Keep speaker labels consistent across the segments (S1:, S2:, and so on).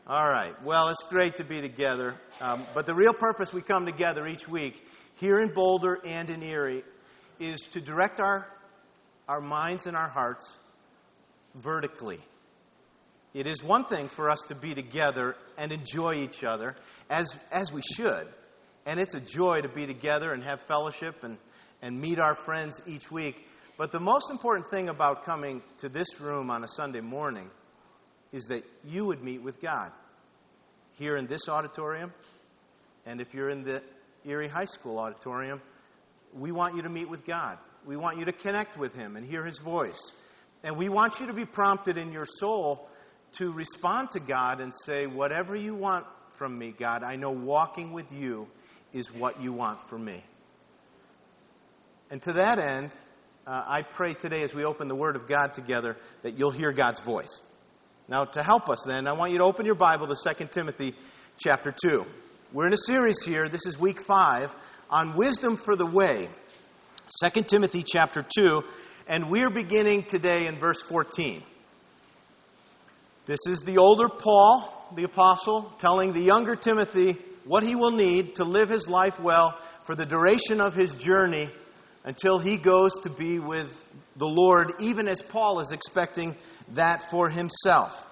S1: All right. Well, it's great to be together. But the real purpose we come together each week here in Boulder and in Erie is to direct our minds and our hearts vertically. It is one thing for us to be together and enjoy each other, as we should. And it's a joy to be together and have fellowship and meet our friends each week. But the most important thing about coming to this room on a Sunday morning is that you would meet with God here in this auditorium. And if you're in the Erie High School auditorium, we want you to meet with God. We want you to connect with Him and hear His voice. And we want you to be prompted in your soul to respond to God and say, whatever you want from me, God, I know walking with you is what you want for me. And to that end, I pray today as we open the Word of God together that you'll hear God's voice. Now, to help us then, I want you to open your Bible to 2 Timothy chapter 2. We're in a series here, this is week 5, on wisdom for the way. 2 Timothy chapter 2, and we're beginning today in verse 14. This is the older Paul, the apostle, telling the younger Timothy what he will need to live his life well for the duration of his journey until he goes to be with the Lord, even as Paul is expecting that for himself.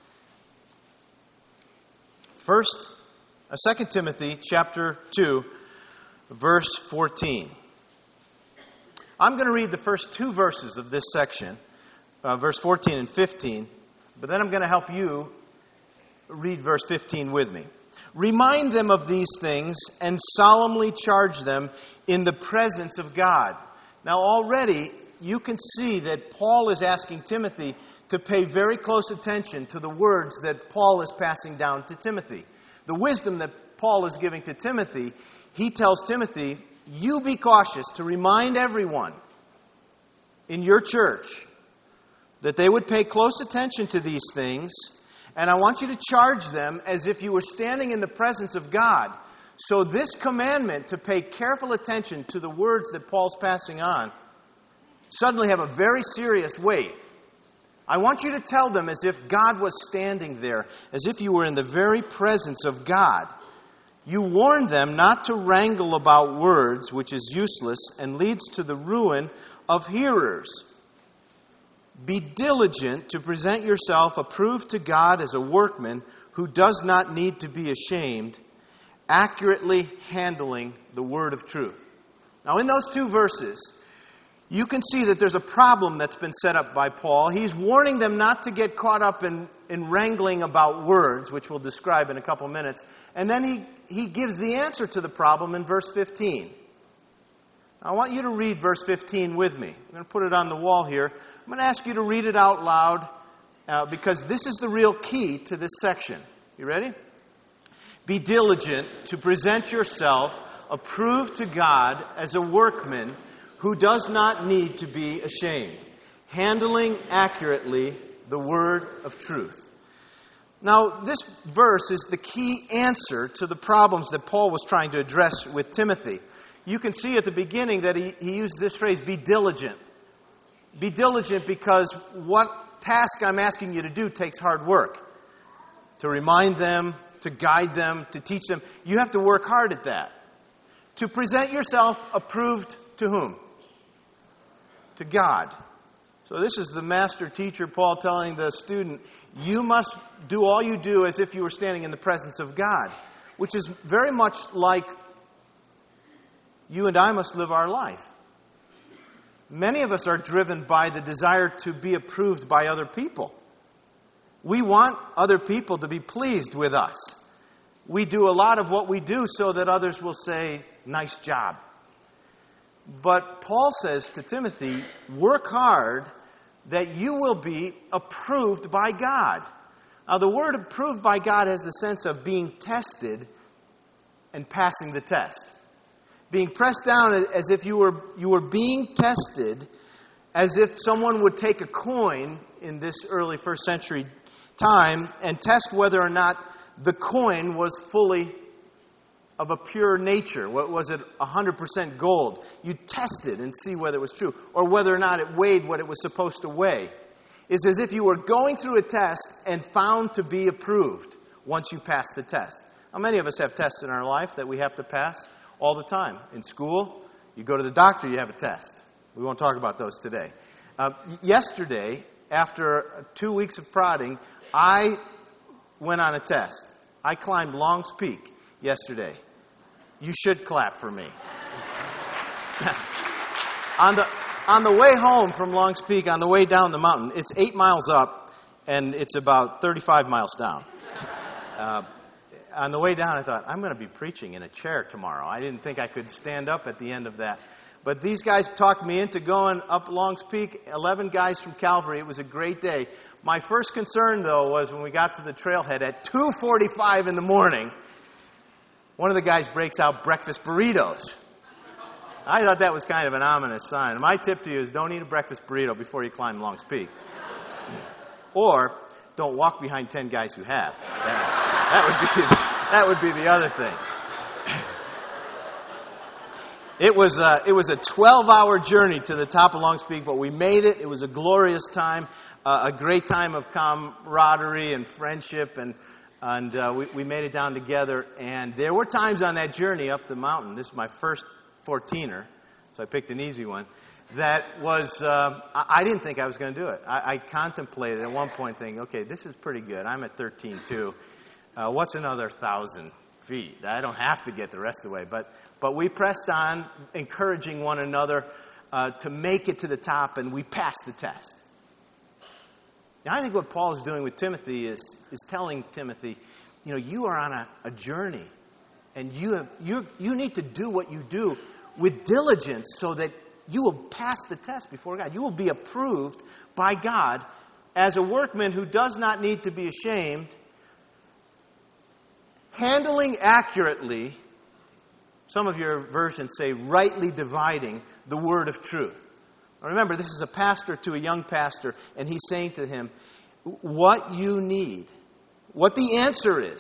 S1: 2 Timothy chapter 2, verse 14. I'm going to read the first two verses of this section, verse 14 and 15, but then I'm going to help you read verse 15 with me. Remind them of these things and solemnly charge them in the presence of God. Now already you can see that Paul is asking Timothy to pay very close attention to the words that Paul is passing down to Timothy. The wisdom that Paul is giving to Timothy, he tells Timothy, you be cautious to remind everyone in your church that they would pay close attention to these things. And I want you to charge them as if you were standing in the presence of God. So this commandment to pay careful attention to the words that Paul's passing on suddenly have a very serious weight. I want you to tell them as if God was standing there, as if you were in the very presence of God. You warn them not to wrangle about words, which is useless and leads to the ruin of hearers. Be diligent to present yourself approved to God as a workman who does not need to be ashamed, accurately handling the word of truth. Now, in those two verses, you can see that there's a problem that's been set up by Paul. He's warning them not to get caught up in wrangling about words, which we'll describe in a couple minutes. And then he gives the answer to the problem in verse 15. I want you to read verse 15 with me. I'm going to put it on the wall here. I'm going to ask you to read it out loud because this is the real key to this section. You ready? Be diligent to present yourself approved to God as a workman who does not need to be ashamed, handling accurately the word of truth. Now, this verse is the key answer to the problems that Paul was trying to address with Timothy. You can see at the beginning that he used this phrase, be diligent. Be diligent because what task I'm asking you to do takes hard work. To remind them, to guide them, to teach them. You have to work hard at that. To present yourself approved to whom? To God. So this is the master teacher, Paul, telling the student, you must do all you do as if you were standing in the presence of God, which is very much like you and I must live our life. Many of us are driven by the desire to be approved by other people. We want other people to be pleased with us. We do a lot of what we do so that others will say, nice job. But Paul says to Timothy, work hard that you will be approved by God. Now, the word approved by God has the sense of being tested and passing the test. Being pressed down as if you were being tested, as if someone would take a coin in this early first century time and test whether or not the coin was fully of a pure nature. What was it, 100% gold? You test it and see whether it was true, or whether or not it weighed what it was supposed to weigh. It's as if you were going through a test and found to be approved. once you pass the test. How many of us have tests in our life that we have to pass all the time? In school, you go to the doctor, you have a test. We won't talk about those today. Yesterday, after 2 weeks of prodding, I went on a test. I climbed Long's Peak yesterday. You should clap for me. On the way home from Long's Peak, on the way down the mountain, it's 8 miles up, and it's about 35 miles down. On the way down, I thought, I'm going to be preaching in a chair tomorrow. I didn't think I could stand up at the end of that. But these guys talked me into going up Long's Peak, 11 guys from Calvary. It was a great day. My first concern, though, was when we got to the trailhead at 2:45 in the morning, one of the guys breaks out breakfast burritos. I thought that was kind of an ominous sign. My tip to you is don't eat a breakfast burrito before you climb Long's Peak. Or don't walk behind 10 guys who have. That would be the other thing. It was a 12-hour journey to the top of Long's Peak, but we made it. It was a glorious time, a great time of camaraderie and friendship, and we made it down together. And there were times on that journey up the mountain. This is my first 14er, so I picked an easy one. That was, I didn't think I was going to do it. I contemplated at one point thinking, okay, this is pretty good. I'm at 13.2. What's another 1,000 feet? I don't have to get the rest of the way. But we pressed on, encouraging one another to make it to the top, and we passed the test. Now, I think what Paul is doing with Timothy is telling Timothy, you are on a journey, and you need to do what you do with diligence so that you will pass the test before God. You will be approved by God as a workman who does not need to be ashamed, handling accurately, some of your versions say rightly dividing the word of truth. Now remember, this is a pastor to a young pastor, and he's saying to him, what you need, what the answer is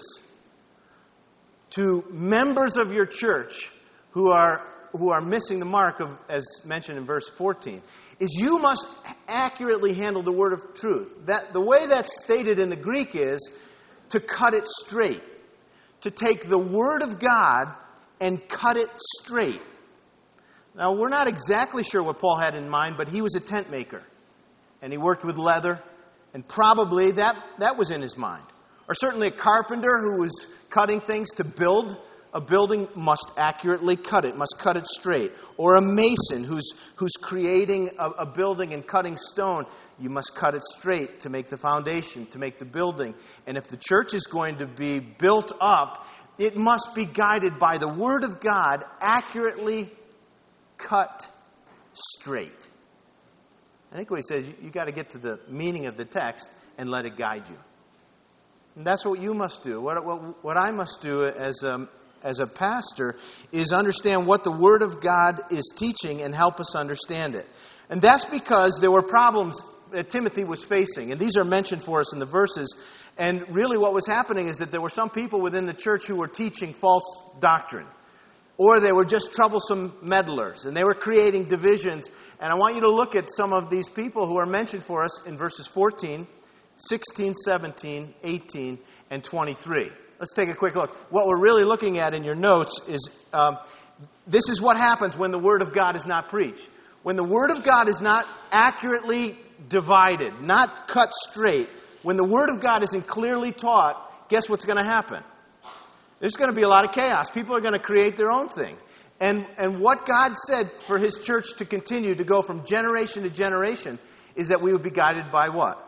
S1: to members of your church who are missing the mark of, as mentioned in verse 14, is you must accurately handle the word of truth. That the way that's stated in the Greek is to cut it straight. To take the word of God and cut it straight. Now, we're not exactly sure what Paul had in mind, but he was a tent maker. And he worked with leather, and probably that was in his mind. Or certainly a carpenter who was cutting things to build a building must accurately cut it, must cut it straight. Or a mason who's creating a building and cutting stone, you must cut it straight to make the foundation, to make the building. And if the church is going to be built up, it must be guided by the Word of God, accurately cut straight. I think what he says, you got to get to the meaning of the text and let it guide you. And that's what you must do. What I must do as a pastor is understand what the Word of God is teaching and help us understand it. And that's because there were problems that Timothy was facing. And these are mentioned for us in the verses. And really what was happening is that there were some people within the church who were teaching false doctrine. Or they were just troublesome meddlers. And they were creating divisions. And I want you to look at some of these people who are mentioned for us in verses 14, 16, 17, 18, and 23. Let's take a quick look. What we're really looking at in your notes is this is what happens when the Word of God is not preached. When the Word of God is not accurately divided, not cut straight, when the Word of God isn't clearly taught, guess what's going to happen? There's going to be a lot of chaos. People are going to create their own thing. And what God said for His church to continue to go from generation to generation is that we would be guided by what?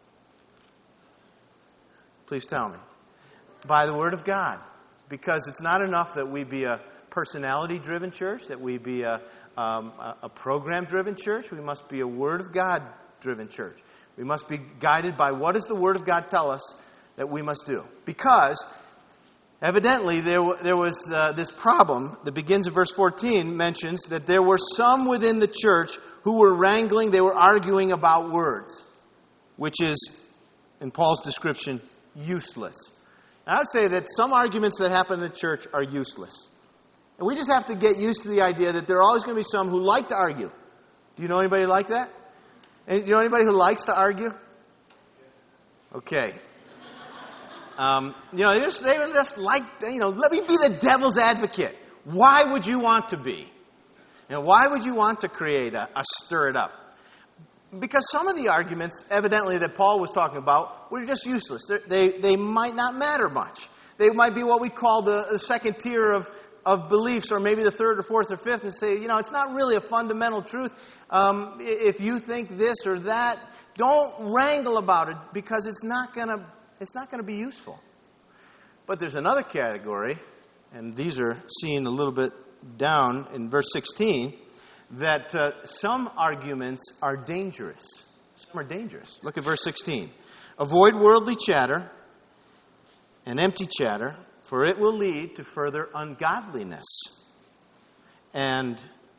S1: Please tell me. By the Word of God. Because it's not enough that we be a personality-driven church, that we be a program-driven church. We must be a Word of God-driven church. We must be guided by what does the Word of God tell us that we must do. Because evidently there was this problem that begins in verse 14, mentions that there were some within the church who were wrangling, they were arguing about words, which is, in Paul's description, useless. I would say that some arguments that happen in the church are useless. And we just have to get used to the idea that there are always going to be some who like to argue. Do you know anybody like that? And you know anybody who likes to argue? Okay. They were just like, let me be the devil's advocate. Why would you want to be? Why would you want to create a stir it up? Because some of the arguments, evidently, that Paul was talking about were just useless. They might not matter much. They might be what we call the second tier of beliefs, or maybe the third or fourth or fifth, and say, it's not really a fundamental truth. If you think this or that, don't wrangle about it, because it's not going to be useful. But there's another category, and these are seen a little bit down in verse 16, that some arguments are dangerous. Some are dangerous. Look at verse 16. Avoid worldly chatter and empty chatter, for it will lead to further ungodliness. And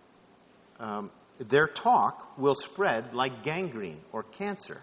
S1: their talk will spread like gangrene or cancer.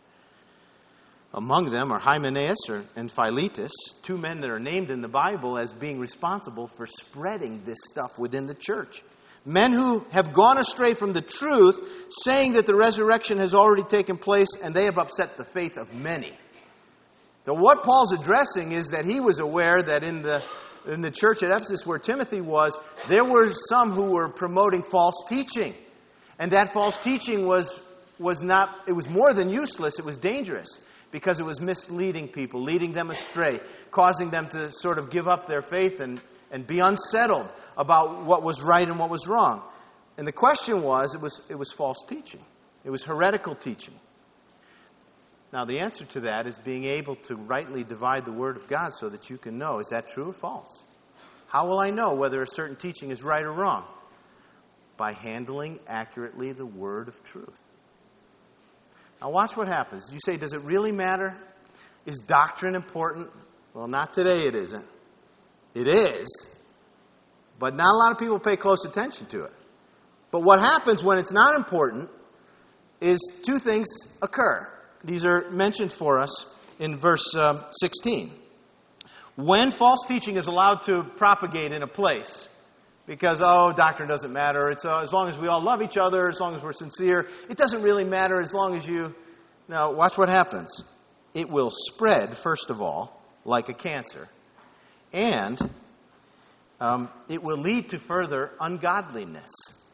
S1: Among them are Hymenaeus and Philetus, two men that are named in the Bible as being responsible for spreading this stuff within the church. Men who have gone astray from the truth, saying that the resurrection has already taken place, and they have upset the faith of many. So what Paul's addressing is that he was aware that in the church at Ephesus where Timothy was, there were some who were promoting false teaching. And that false teaching was more than useless, it was dangerous. Because it was misleading people, leading them astray, causing them to sort of give up their faith and be unsettled about what was right and what was wrong. And the question was, it was false teaching. It was heretical teaching. Now, the answer to that is being able to rightly divide the Word of God so that you can know, is that true or false? How will I know whether a certain teaching is right or wrong? By handling accurately the Word of truth. Now watch what happens. You say, does it really matter? Is doctrine important? Well, not today it isn't. It is. But not a lot of people pay close attention to it. But what happens when it's not important is two things occur. These are mentioned for us in verse 16. When false teaching is allowed to propagate in a place, because, doctrine doesn't matter. It's as long as we all love each other, as long as we're sincere. It doesn't really matter as long as you... Now, watch what happens. It will spread, first of all, like a cancer. And it will lead to further ungodliness.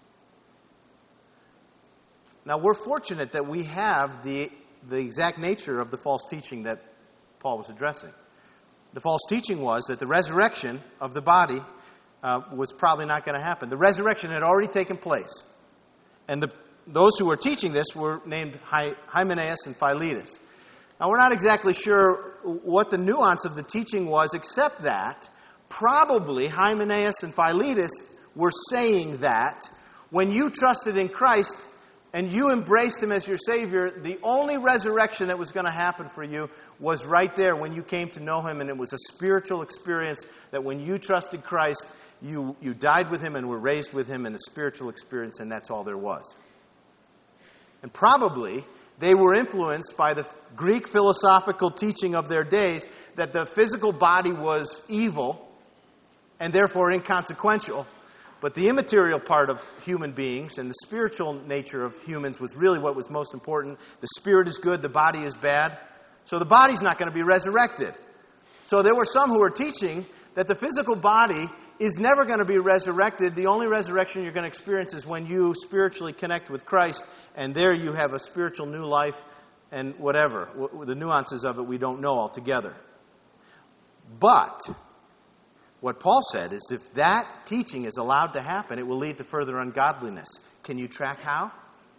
S1: Now, we're fortunate that we have the exact nature of the false teaching that Paul was addressing. The false teaching was that the resurrection of the body was probably not going to happen. The resurrection had already taken place. And those who were teaching this were named Hymenaeus and Philetus. Now, we're not exactly sure what the nuance of the teaching was, except that probably Hymenaeus and Philetus were saying that when you trusted in Christ and you embraced Him as your Savior, the only resurrection that was going to happen for you was right there when you came to know Him, and it was a spiritual experience that when you trusted Christ, you died with Him and were raised with Him in a spiritual experience, and that's all there was. And probably they were influenced by the Greek philosophical teaching of their days that the physical body was evil and therefore inconsequential, but the immaterial part of human beings and the spiritual nature of humans was really what was most important. The spirit is good, the body is bad. So the body's not going to be resurrected. So there were some who were teaching that the physical body is never going to be resurrected. The only resurrection you're going to experience is when you spiritually connect with Christ, and there you have a spiritual new life and whatever. The nuances of it we don't know altogether. But what Paul said is if that teaching is allowed to happen, it will lead to further ungodliness. Can you track how?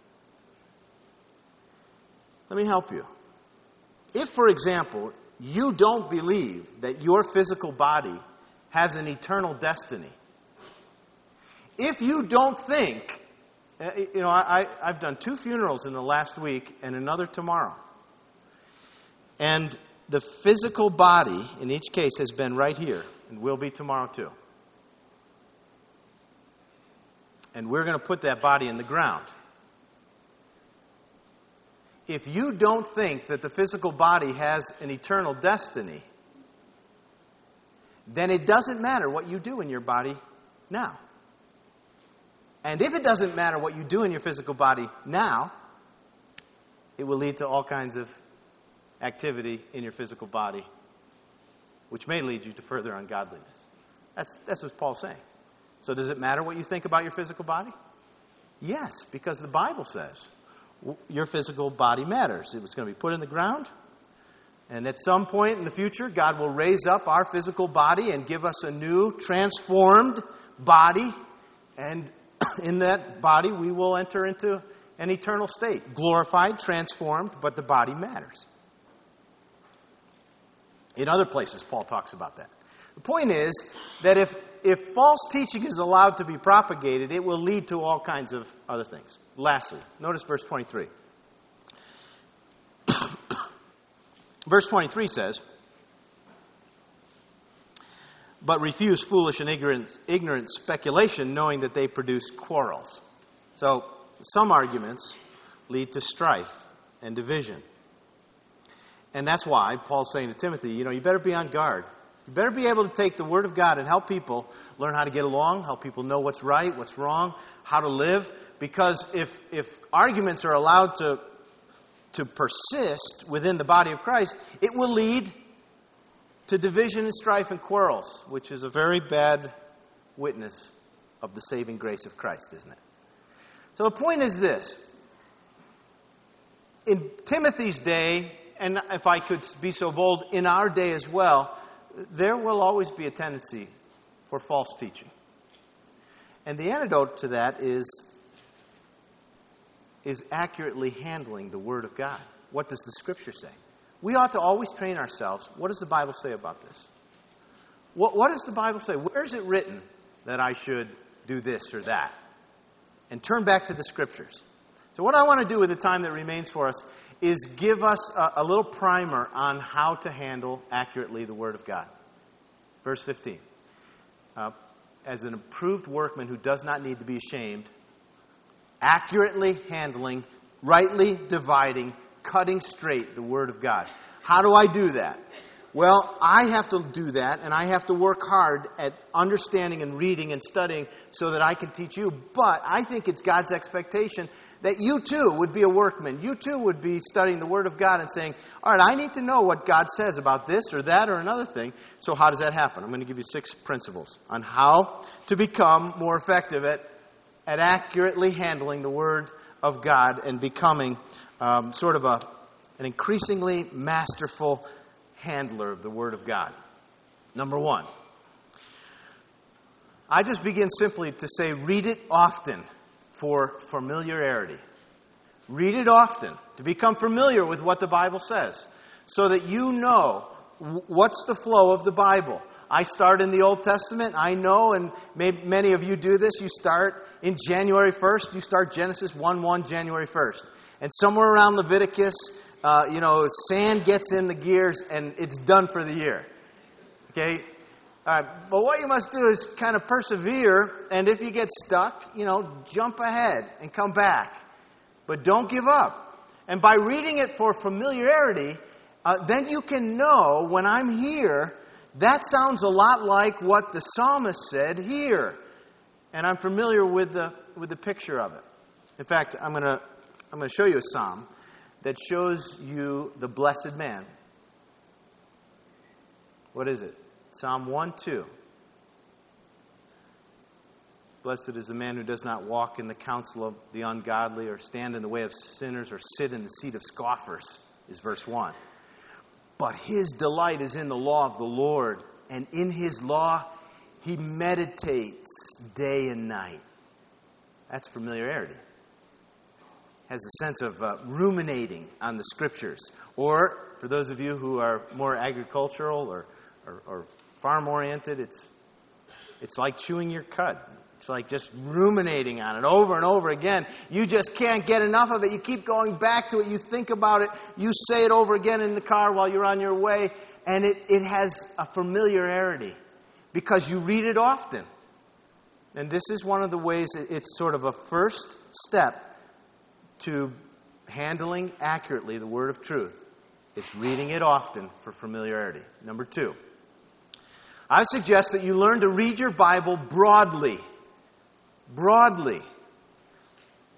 S1: Let me help you. If, for example, you don't believe that your physical body has an eternal destiny. If you don't think, I've done 2 funerals in the last week and another tomorrow. And the physical body, in each case, has been right here and will be tomorrow too. And we're going to put that body in the ground. If you don't think that the physical body has an eternal destiny, then it doesn't matter what you do in your body now. And if it doesn't matter what you do in your physical body now, it will lead to all kinds of activity in your physical body which may lead you to further ungodliness. That's what Paul's saying. So does it matter what you think about your physical body? Yes, because the Bible says your physical body matters. It was going to be put in the ground, and at some point in the future, God will raise up our physical body and give us a new, transformed body, and in that body we will enter into an eternal state, glorified, transformed, but the body matters. In other places, Paul talks about that. The point is that if false teaching is allowed to be propagated, it will lead to all kinds of other things. Lastly, notice verse 23. Verse 23 says, "But refuse foolish and ignorant speculation, knowing that they produce quarrels." So, some arguments lead to strife and division. And that's why Paul's saying to Timothy, you better be on guard. You better be able to take the Word of God and help people learn how to get along, help people know what's right, what's wrong, how to live. Because if arguments are allowed to persist within the body of Christ, it will lead to division and strife and quarrels, which is a very bad witness of the saving grace of Christ, isn't it? So the point is this. In Timothy's day, and if I could be so bold, in our day as well, there will always be a tendency for false teaching. And the antidote to that is accurately handling the Word of God. What does the Scripture say? We ought to always train ourselves. What does the Bible say about this? What does the Bible say? Where is it written that I should do this or that? And turn back to the Scriptures. So what I want to do with the time that remains for us is give us a little primer on how to handle accurately the Word of God. Verse 15. As an approved workman who does not need to be ashamed, accurately handling, rightly dividing, cutting straight the Word of God. How do I do that? Well, I have to do that, and I have to work hard at understanding and reading and studying so that I can teach you. But I think it's God's expectation that you too would be a workman. You too would be studying the Word of God and saying, all right, I need to know what God says about this or that or another thing. So how does that happen? I'm going to give you 6 principles on how to become more effective at accurately handling the Word of God and becoming sort of an increasingly masterful handler of the Word of God. Number 1, I just begin simply to say, read it often for familiarity. Read it often to become familiar with what the Bible says so that you know what's the flow of the Bible. I start in the Old Testament. I know, and many of you do this. You start in January 1st. You start Genesis 1:1, January 1st. And somewhere around Leviticus, sand gets in the gears and it's done for the year. Okay? All right. But what you must do is kind of persevere. And if you get stuck, jump ahead and come back. But don't give up. And by reading it for familiarity, then you can know when I'm here, that sounds a lot like what the psalmist said here. And I'm familiar with the picture of it. In fact, I'm going to show you a psalm that shows you the blessed man. What is it? Psalm 1:2. Blessed is the man who does not walk in the counsel of the ungodly, or stand in the way of sinners, or sit in the seat of scoffers, is verse 1. But his delight is in the law of the Lord, and in his law he meditates day and night. That's familiarity. Has a sense of ruminating on the Scriptures. Or, for those of you who are more agricultural or farm-oriented, it's like chewing your cud. It's like just ruminating on it over and over again. You just can't get enough of it. You keep going back to it. You think about it. You say it over again in the car while you're on your way. And it has a familiarity because you read it often. And this is one of the ways it's sort of a first step to handling accurately the Word of truth. It's reading it often for familiarity. Number 2, I suggest that you learn to read your Bible broadly. Broadly.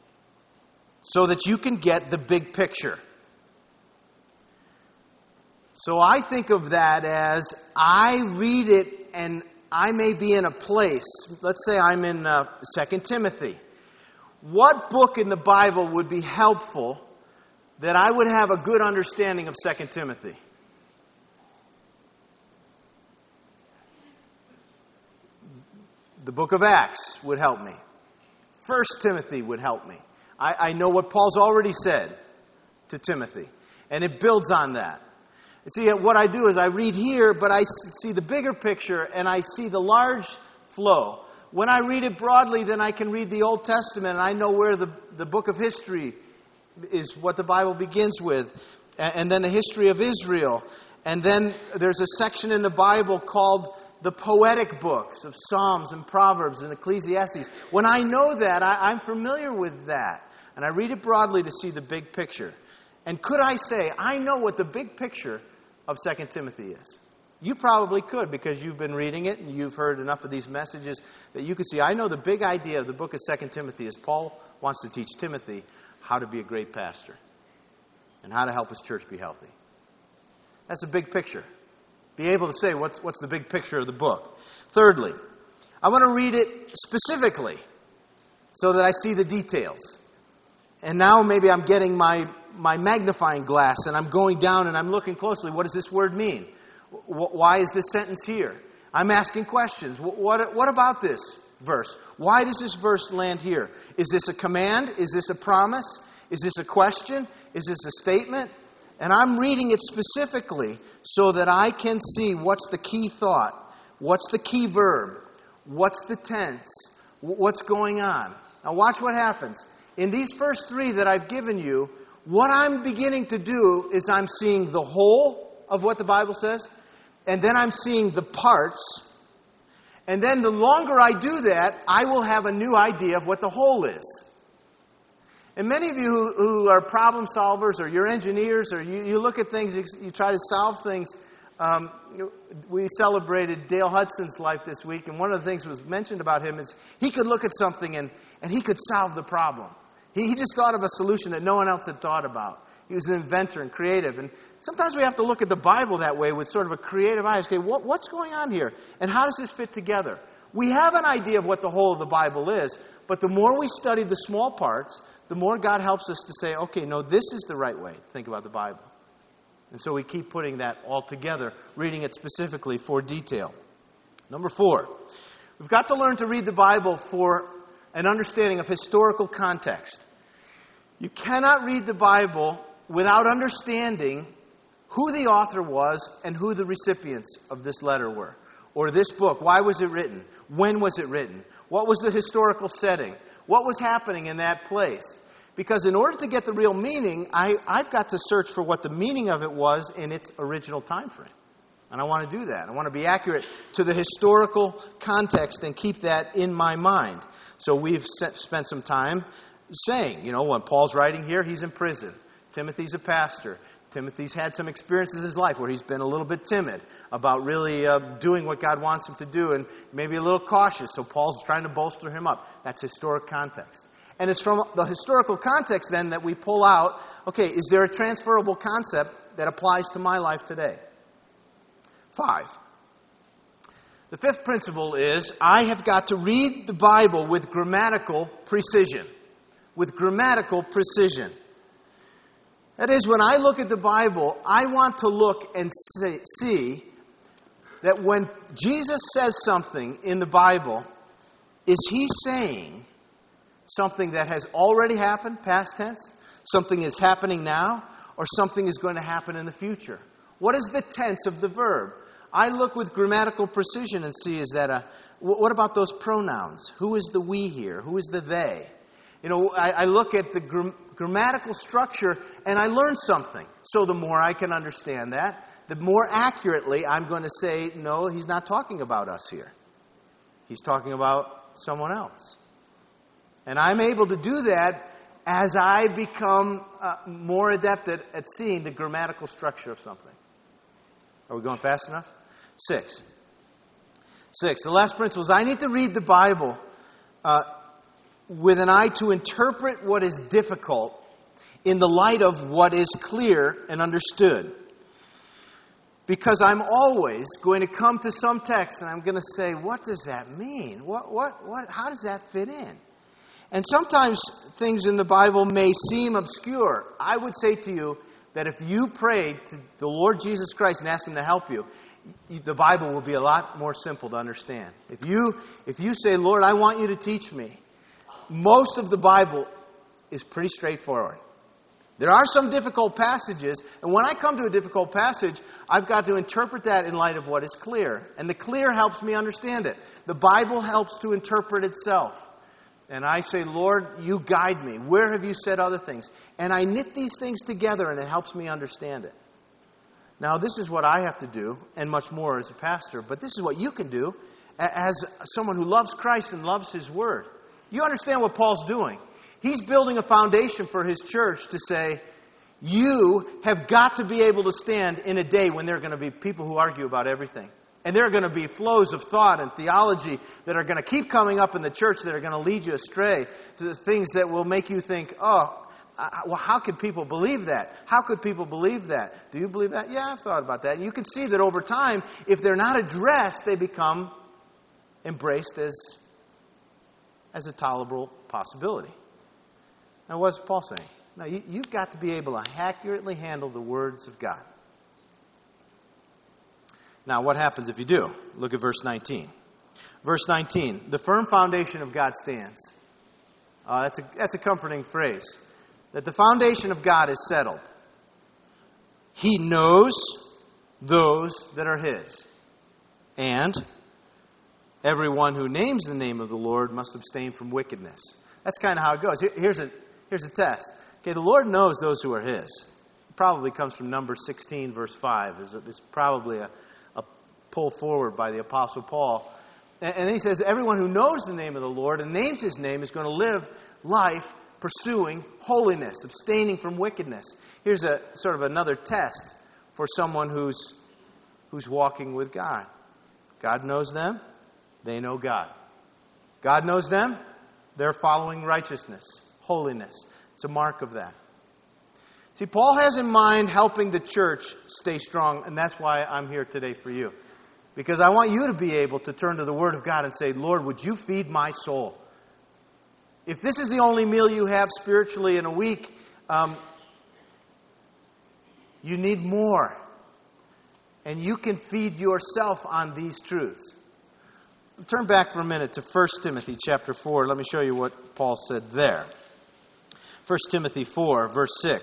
S1: So that you can get the big picture. So I think of that as I read it and I may be in a place. Let's say I'm in 2 Timothy. What book in the Bible would be helpful that I would have a good understanding of 2 Timothy? The book of Acts would help me. 1 Timothy would help me. I know what Paul's already said to Timothy, and it builds on that. See, what I do is I read here, but I see the bigger picture, and I see the large flow. When I read it broadly, then I can read the Old Testament, and I know where the book of history is, what the Bible begins with, and then the history of Israel. And then there's a section in the Bible called the poetic books of Psalms and Proverbs and Ecclesiastes. When I know that, I'm familiar with that. And I read it broadly to see the big picture. And could I say, I know what the big picture of 2 Timothy is? You probably could, because you've been reading it and you've heard enough of these messages that you could see. I know the big idea of the book of 2 Timothy is Paul wants to teach Timothy how to be a great pastor and how to help his church be healthy. That's a big picture. Be able to say what's the big picture of the book. Thirdly, I want to read it specifically so that I see the details. And now maybe I'm getting my magnifying glass and I'm going down and I'm looking closely. What does this word mean? Why is this sentence here? I'm asking questions. What about this verse? Why does this verse land here? Is this a command? Is this a promise? Is this a question? Is this a statement? And I'm reading it specifically so that I can see what's the key thought, what's the key verb, what's the tense, what's going on. Now watch what happens. In these first three that I've given you, what I'm beginning to do is I'm seeing the whole of what the Bible says, and then I'm seeing the parts, and then the longer I do that, I will have a new idea of what the whole is. And many of you who are problem solvers, or you're engineers, or you look at things, you try to solve things. We celebrated Dale Hudson's life this week, and one of the things was mentioned about him is he could look at something and he could solve the problem. He just thought of a solution that no one else had thought about. He was an inventor and creative. And sometimes we have to look at the Bible that way with sort of a creative eye. Okay, what's going on here? And how does this fit together? We have an idea of what the whole of the Bible is, but the more we study the small parts, the more God helps us to say, okay, no, this is the right way to think about the Bible. And so we keep putting that all together, reading it specifically for detail. Number 4, we've got to learn to read the Bible for an understanding of historical context. You cannot read the Bible without understanding who the author was and who the recipients of this letter were, or this book. Why was it written? When was it written? What was the historical setting? What was happening in that place? Because in order to get the real meaning, I've got to search for what the meaning of it was in its original time frame. And I want to do that. I want to be accurate to the historical context and keep that in my mind. So we've spent some time saying, when Paul's writing here, he's in prison. Timothy's a pastor. Timothy's had some experiences in his life where he's been a little bit timid about really doing what God wants him to do, and maybe a little cautious. So Paul's trying to bolster him up. That's historic context. And it's from the historical context then that we pull out, okay, is there a transferable concept that applies to my life today? 5. The 5th principle is I have got to read the Bible with grammatical precision. With grammatical precision. That is, when I look at the Bible, I want to look and see that when Jesus says something in the Bible, is he saying something that has already happened, past tense, something is happening now, or something is going to happen in the future? What is the tense of the verb? I look with grammatical precision and see, is that what about those pronouns? Who is the we here? Who is the they? I look at the grammatical structure and I learn something. So the more I can understand that, the more accurately I'm going to say, no, he's not talking about us here. He's talking about someone else. And I'm able to do that as I become more adept at seeing the grammatical structure of something. Are we going fast enough? 6. The last principle is I need to read the Bible with an eye to interpret what is difficult in the light of what is clear and understood. Because I'm always going to come to some text and I'm going to say, what does that mean? How does that fit in? And sometimes things in the Bible may seem obscure. I would say to you that if you prayed to the Lord Jesus Christ and asked Him to help you, the Bible will be a lot more simple to understand. If you say, Lord, I want you to teach me, most of the Bible is pretty straightforward. There are some difficult passages, and when I come to a difficult passage, I've got to interpret that in light of what is clear. And the clear helps me understand it. The Bible helps to interpret itself. And I say, Lord, you guide me. Where have you said other things? And I knit these things together, and it helps me understand it. Now, this is what I have to do, and much more as a pastor, but this is what you can do as someone who loves Christ and loves His Word. You understand what Paul's doing. He's building a foundation for his church to say, you have got to be able to stand in a day when there are going to be people who argue about everything. And there are going to be flows of thought and theology that are going to keep coming up in the church that are going to lead you astray to things that will make you think, well, how could people believe that? How could people believe that? Do you believe that? Yeah, I've thought about that. And you can see that over time, if they're not addressed, they become embraced as a tolerable possibility. Now, what's Paul saying? Now, you've got to be able to accurately handle the words of God. Now, what happens if you do? Look at verse 19. Verse 19, the firm foundation of God stands. That's a comforting phrase. That the foundation of God is settled. He knows those that are His. And everyone who names the name of the Lord must abstain from wickedness. That's kind of how it goes. Here's a test. Okay, the Lord knows those who are His. It probably comes from Numbers 16, verse 5. It's probably a pull forward by the Apostle Paul. And then he says, everyone who knows the name of the Lord and names His name is going to live life pursuing holiness, abstaining from wickedness. Here's a sort of another test for someone who's walking with God. God knows them. They know God. God knows them. They're following righteousness, holiness. It's a mark of that. See, Paul has in mind helping the church stay strong, and that's why I'm here today for you. Because I want you to be able to turn to the Word of God and say, Lord, would you feed my soul? If this is the only meal you have spiritually in a week, you need more. And you can feed yourself on these truths. Turn back for a minute to 1 Timothy chapter 4. Let me show you what Paul said there. 1 Timothy 4, verse 6.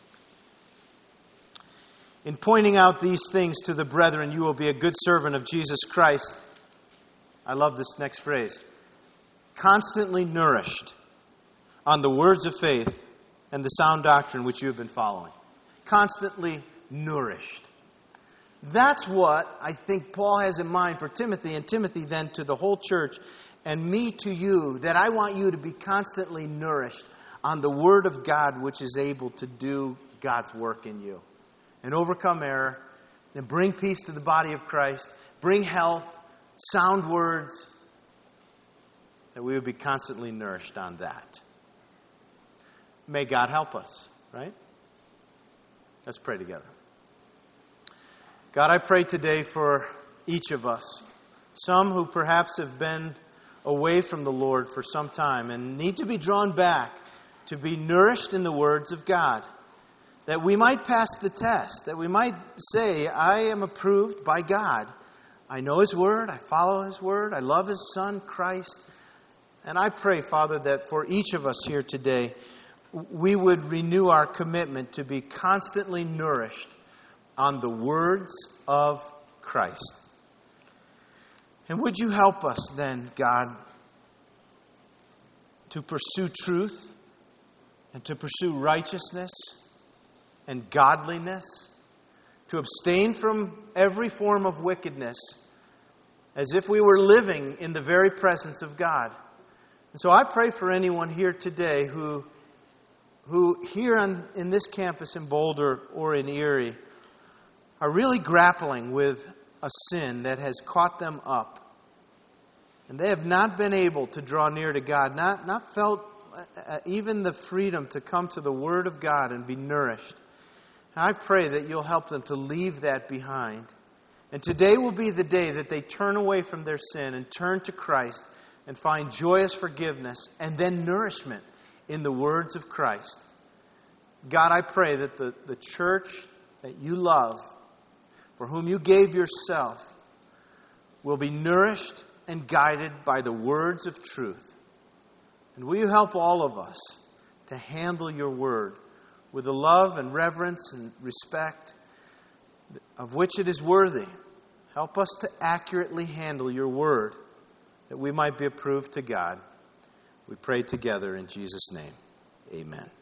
S1: In pointing out these things to the brethren, you will be a good servant of Jesus Christ. I love this next phrase. Constantly nourished on the words of faith and the sound doctrine which you have been following. Constantly nourished. That's what I think Paul has in mind for Timothy, and Timothy then to the whole church, and me to you, that I want you to be constantly nourished on the Word of God which is able to do God's work in you. And overcome error, and bring peace to the body of Christ, bring health, sound words, that we would be constantly nourished on that. May God help us, right? Let's pray together. God, I pray today for each of us, some who perhaps have been away from the Lord for some time and need to be drawn back to be nourished in the words of God. That we might pass the test, that we might say, I am approved by God. I know His Word, I follow His Word, I love His Son, Christ. And I pray, Father, that for each of us here today, we would renew our commitment to be constantly nourished on the words of Christ. And would you help us then, God, to pursue truth and to pursue righteousness and godliness, to abstain from every form of wickedness, as if we were living in the very presence of God. And so I pray for anyone here today who here in this campus in Boulder or in Erie are really grappling with a sin that has caught them up. And they have not been able to draw near to God, not felt even the freedom to come to the Word of God and be nourished. I pray that you'll help them to leave that behind. And today will be the day that they turn away from their sin and turn to Christ and find joyous forgiveness and then nourishment in the words of Christ. God, I pray that the church that you love, for whom you gave yourself, will be nourished and guided by the words of truth. And will you help all of us to handle your word with the love and reverence and respect of which it is worthy. Help us to accurately handle your word, that we might be approved to God. We pray together in Jesus' name. Amen.